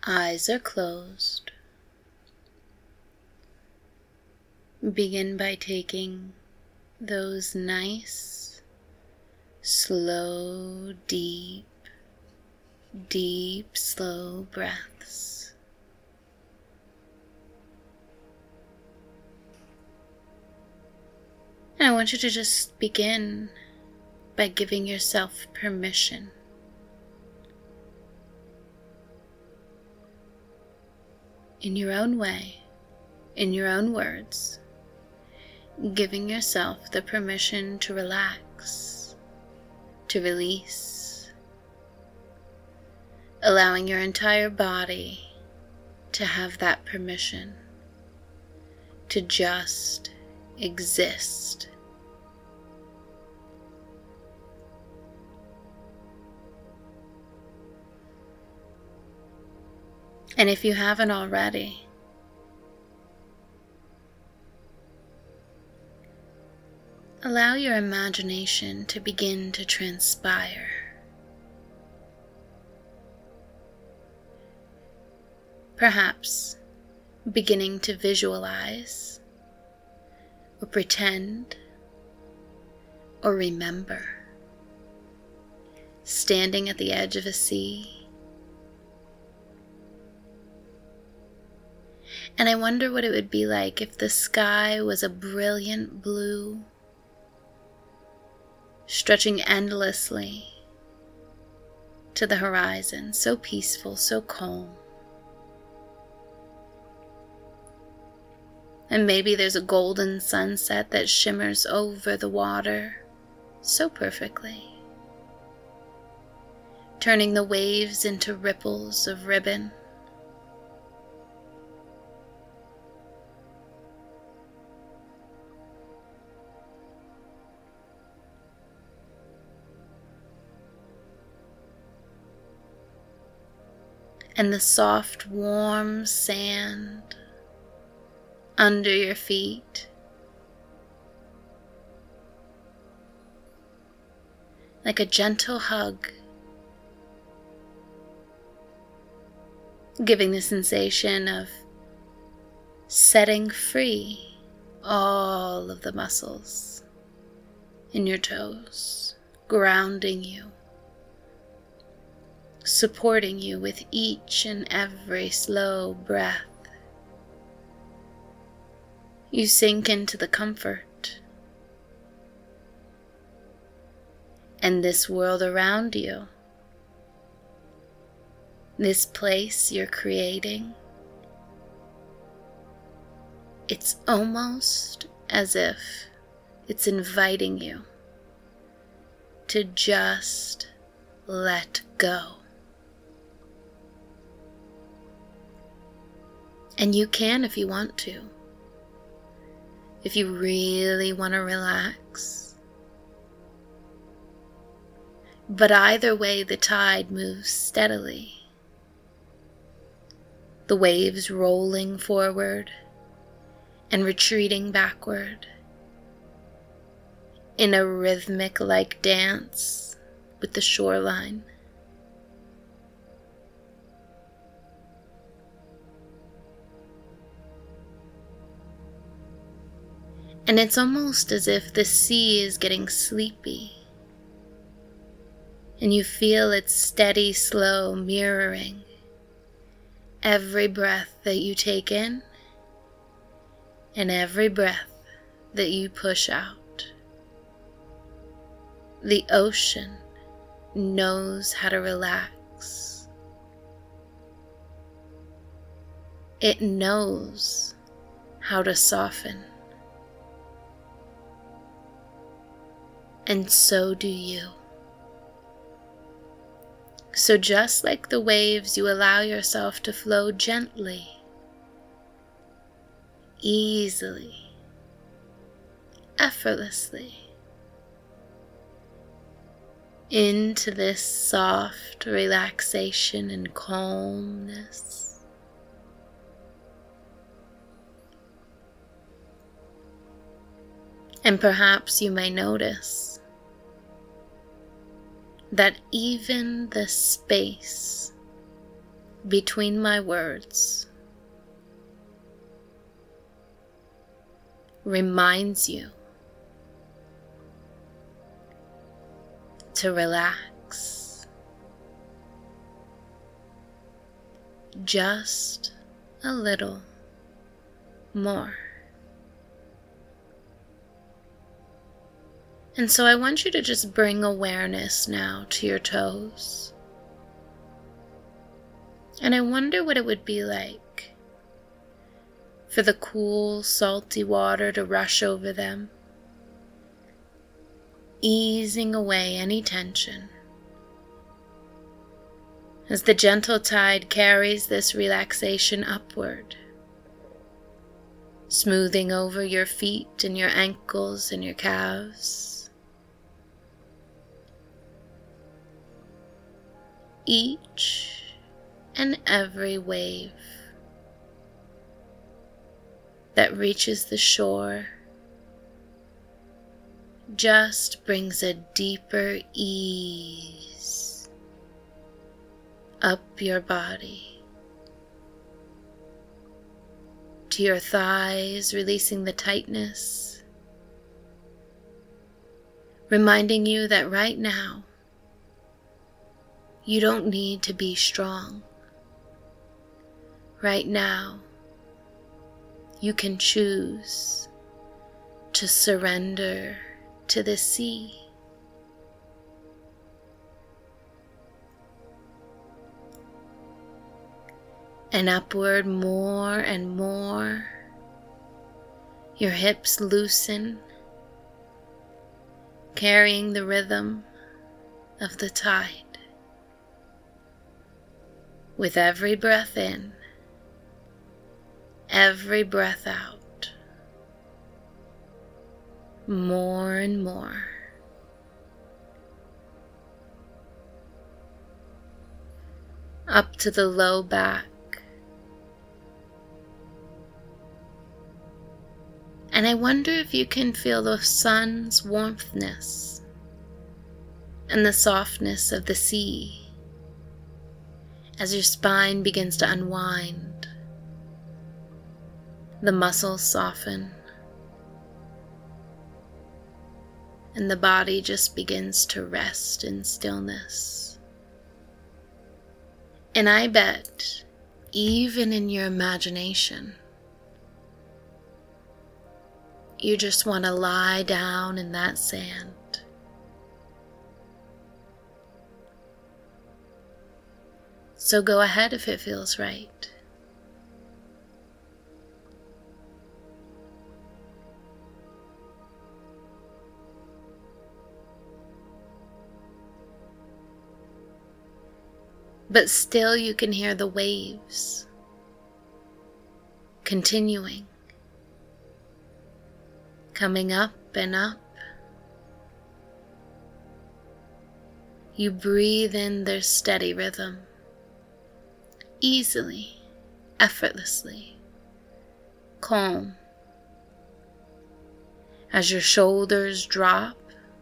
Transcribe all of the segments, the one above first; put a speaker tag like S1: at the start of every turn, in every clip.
S1: Eyes are closed. Begin by taking those nice, slow, deep, slow breaths. And I want you to just begin by giving yourself permission. In your own way, in your own words, giving yourself the permission to relax, to release, allowing your entire body to have that permission to just exist. And if you haven't already, allow your imagination to begin to transpire. Perhaps beginning to visualize, or pretend, or remember standing at the edge of a sea. And I wonder what it would be like if the sky was a brilliant blue, stretching endlessly to the horizon, so peaceful, so calm. And maybe there's a golden sunset that shimmers over the water so perfectly, turning the waves into ripples of ribbon. And the soft, warm sand under your feet, like a gentle hug, giving the sensation of setting free all of the muscles in your toes, grounding you, supporting you with each and every slow breath. You sink into the comfort, and this world around you, this place you're creating, it's almost as if it's inviting you to just let go. And you can if you want to. If you really want to relax. But either way, the tide moves steadily. The waves rolling forward and retreating backward in a rhythmic-like dance with the shoreline. And it's almost as if the sea is getting sleepy, and you feel its steady, slow mirroring every breath that you take in and every breath that you push out. The ocean knows how to relax. It knows how to soften. And so do you. So just like the waves, you allow yourself to flow gently, easily, effortlessly into this soft relaxation and calmness. And perhaps you may notice that even the space between my words reminds you to relax just a little more. And so I want you to just bring awareness now to your toes. And I wonder what it would be like for the cool, salty water to rush over them, easing away any tension. As the gentle tide carries this relaxation upward, smoothing over your feet and your ankles and your calves. Each and every wave that reaches the shore just brings a deeper ease up your body, to your thighs, releasing the tightness, reminding you that right now you don't need to be strong. Right now, you can choose to surrender to the sea. And upward more and more, your hips loosen, carrying the rhythm of the tide. With every breath in, every breath out, more and more. Up to the low back. And I wonder if you can feel the sun's warmthness and the softness of the sea as your spine begins to unwind, the muscles soften, and the body just begins to rest in stillness. And I bet, even in your imagination, you just want to lie down in that sand. So go ahead if it feels right. But still you can hear the waves continuing, coming up and up. You breathe in their steady rhythm, easily, effortlessly, calm. As your shoulders drop,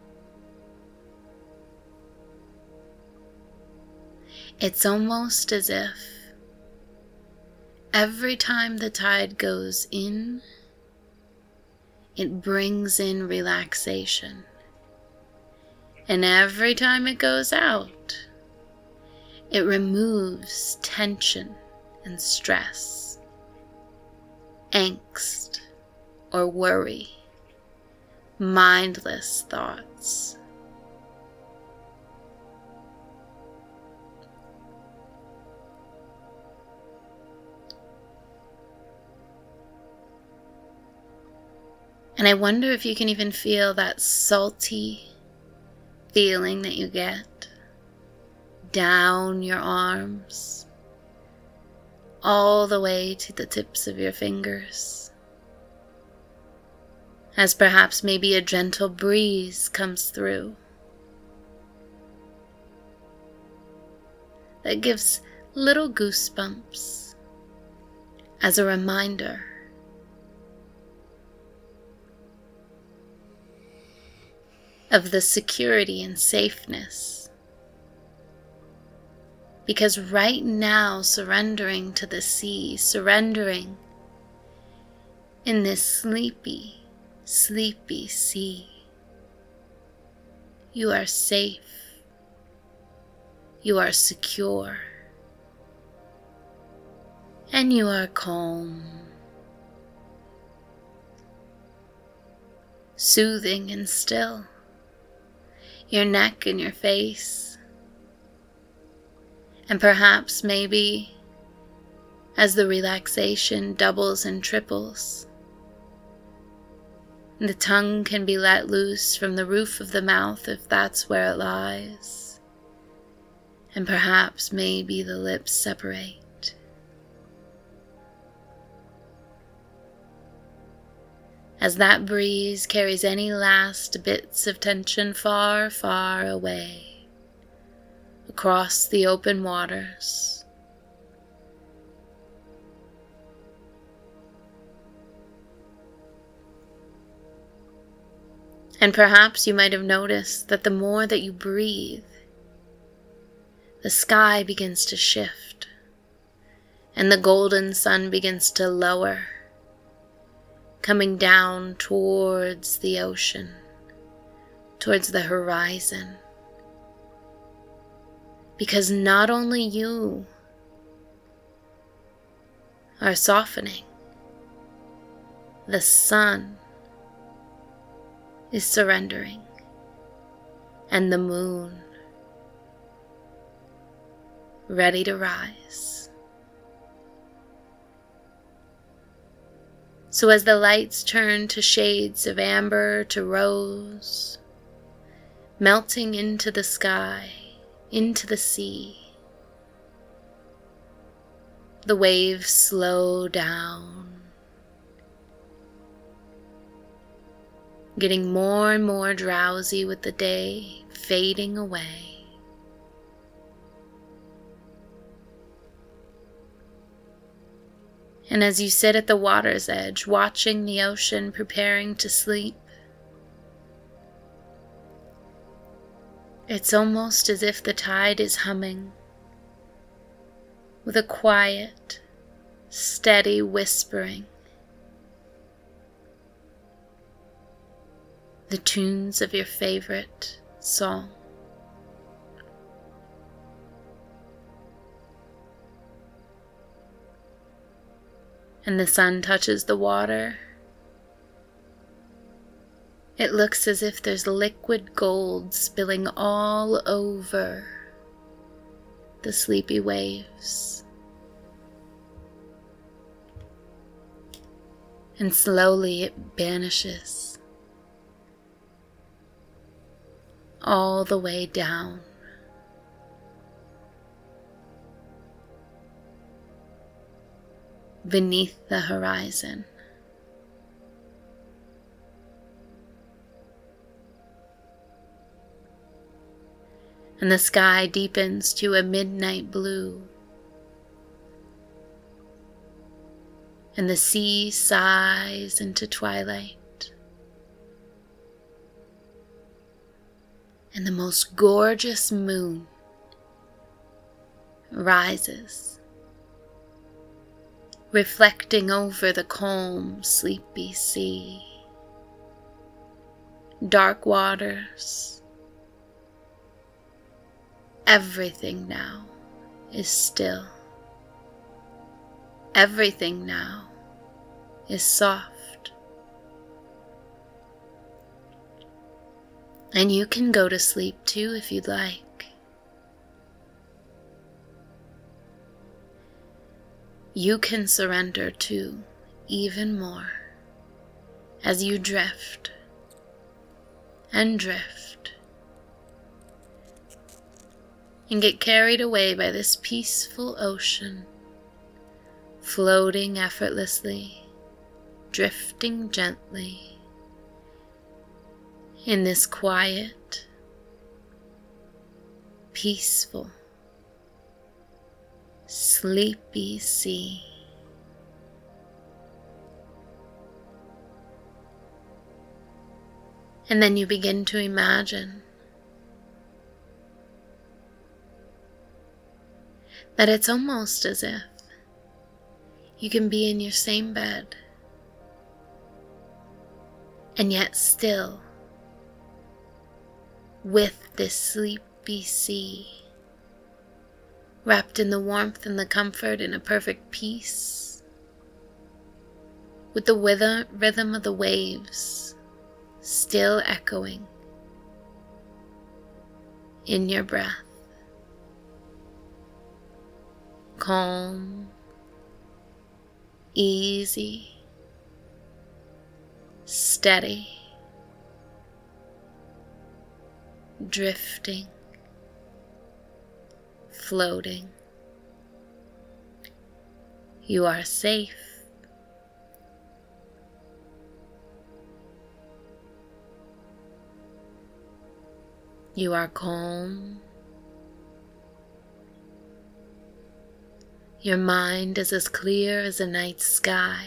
S1: it's almost as if every time the tide goes in, it brings in relaxation. And every time it goes out, it removes tension and stress, angst or worry, mindless thoughts. And I wonder if you can even feel that salty feeling that you get down your arms, all the way to the tips of your fingers. As perhaps maybe a gentle breeze comes through that gives little goosebumps as a reminder of the security and safeness Because right now, surrendering to the sea, surrendering in this sleepy, sleepy sea, you are safe, you are secure, and you are calm, soothing and still. Your neck and your face, and perhaps maybe as the relaxation doubles and triples, the tongue can be let loose from the roof of the mouth if that's where it lies, and perhaps maybe the lips separate. As that breeze carries any last bits of tension far, far away, across the open waters. And perhaps you might have noticed that the more that you breathe, the sky begins to shift, and the golden sun begins to lower, coming down towards the ocean, towards the horizon. Because not only you are softening, the sun is surrendering, and the moon ready to rise. So as the lights turn to shades of amber to rose, melting into the sky, into the sea, the waves slow down, getting more and more drowsy with the day fading away. And as you sit at the water's edge, watching the ocean preparing to sleep, it's almost as if the tide is humming with a quiet, steady whispering. The tunes of your favorite song. And the sun touches the water. It looks as if there's liquid gold spilling all over the sleepy waves. And slowly it vanishes all the way down. Beneath the horizon. And the sky deepens to a midnight blue. And the sea sighs into twilight. And the most gorgeous moon rises, reflecting over the calm, sleepy sea. Dark waters. Everything now is still. Everything now is soft. And you can go to sleep too if you'd like. You can surrender to even more as you drift and drift and get carried away by this peaceful ocean, floating effortlessly, drifting gently in this quiet, peaceful, sleepy sea. And then you begin to imagine that it's almost as if you can be in your same bed and yet still with this sleepy sea, wrapped in the warmth and the comfort in a perfect peace, with the rhythm of the waves still echoing in your breath. Calm, easy, steady, drifting, floating. You are safe. You are calm. Your mind is as clear as a night sky.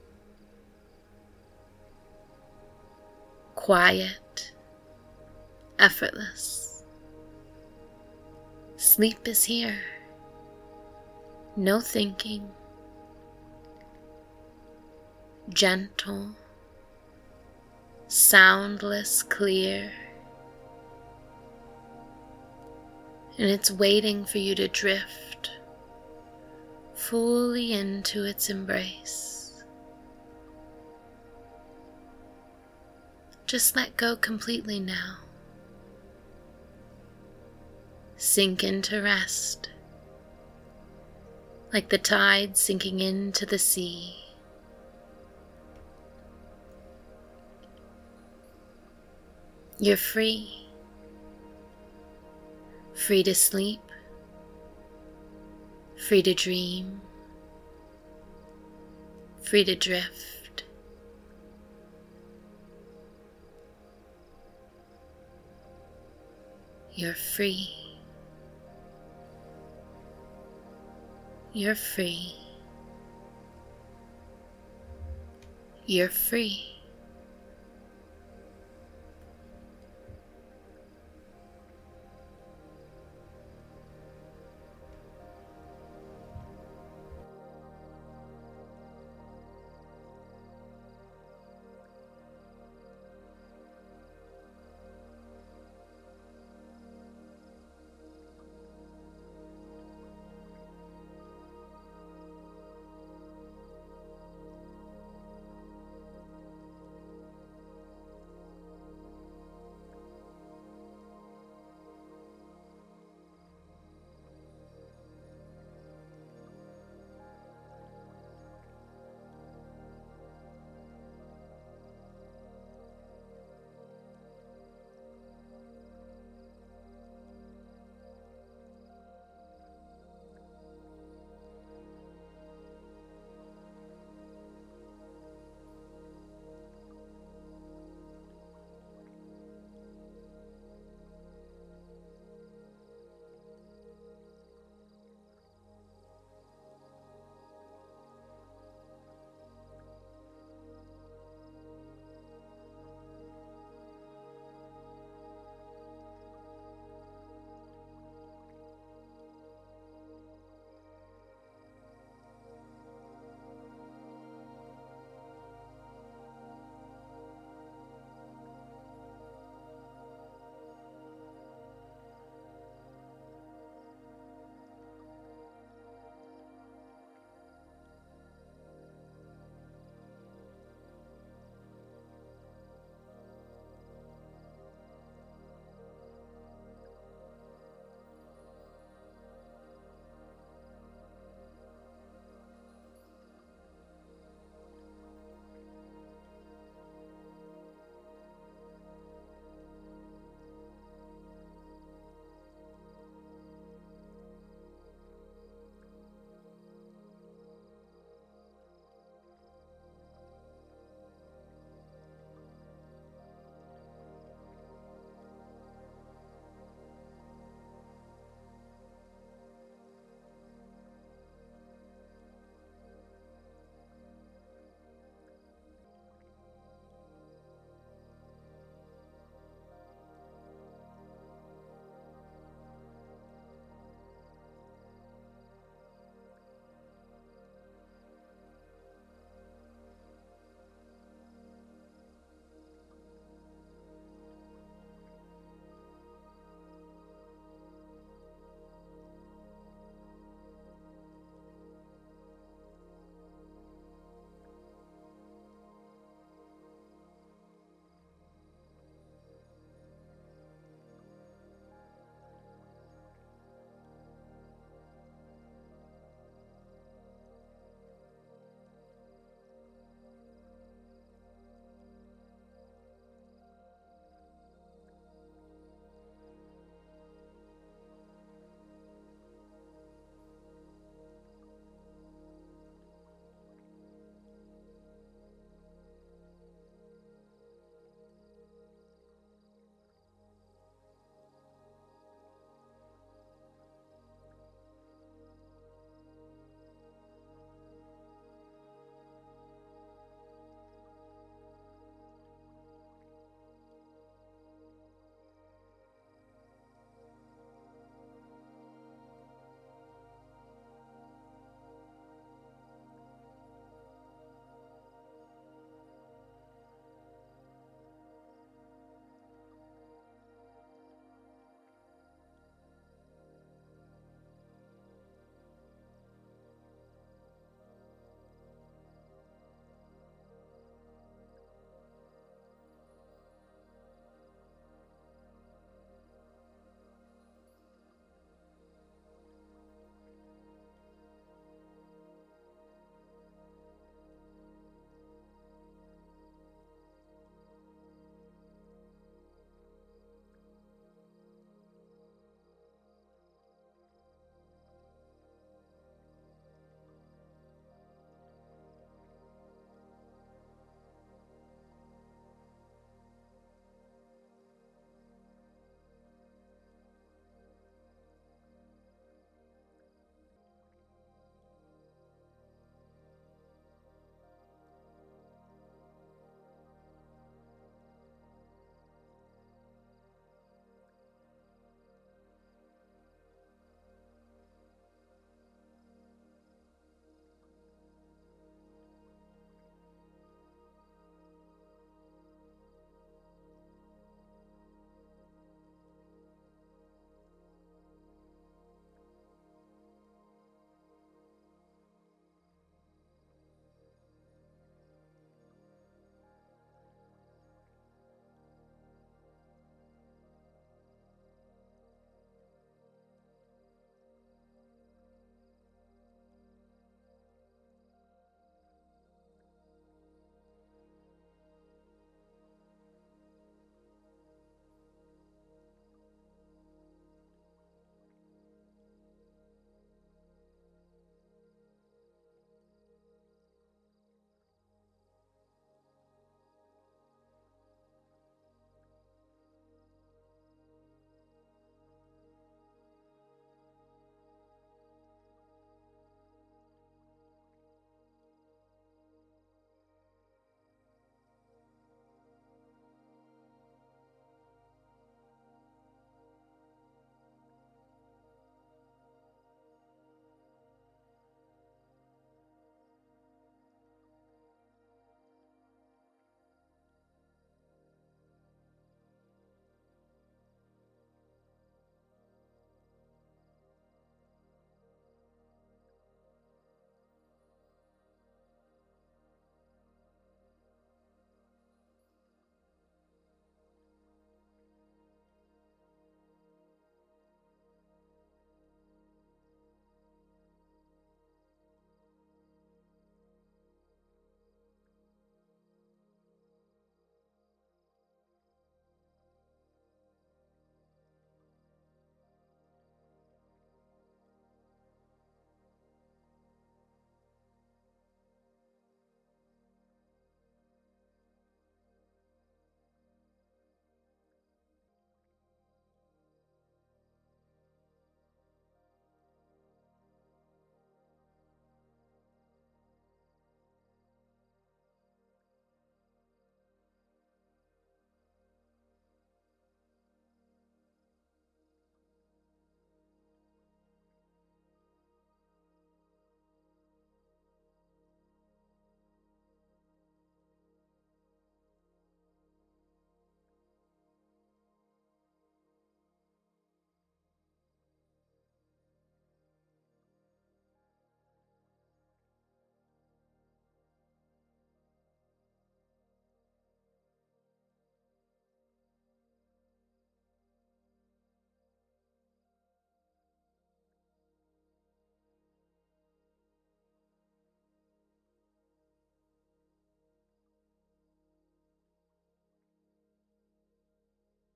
S1: Quiet, effortless. Sleep is here. No thinking. Gentle, soundless, clear. And it's waiting for you to drift fully into its embrace. Just let go completely now. Sink into rest, like the tide sinking into the sea. You're free. Free to sleep, free to dream, free to drift. You're free. You're free. You're free.